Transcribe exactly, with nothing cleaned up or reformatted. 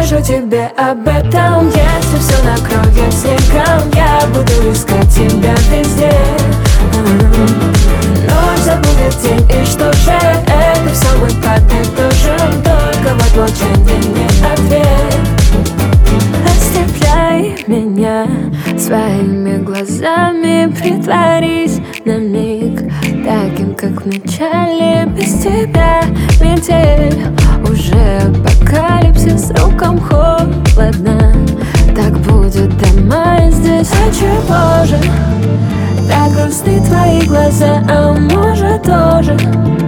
скажу тебе об этом. Если все накроет снегом, я буду искать тебя везде. Ночь забудет день, и что же, это все мы подытожим. Только вот молчание не ответ. Ослепляй меня своими глазами, притворись на миг таким, как в начале. Без тебя метель, уже апокалипсис, рукам холодно. Так будет до мая здесь. А чего же так грустны твои глаза? А может тоже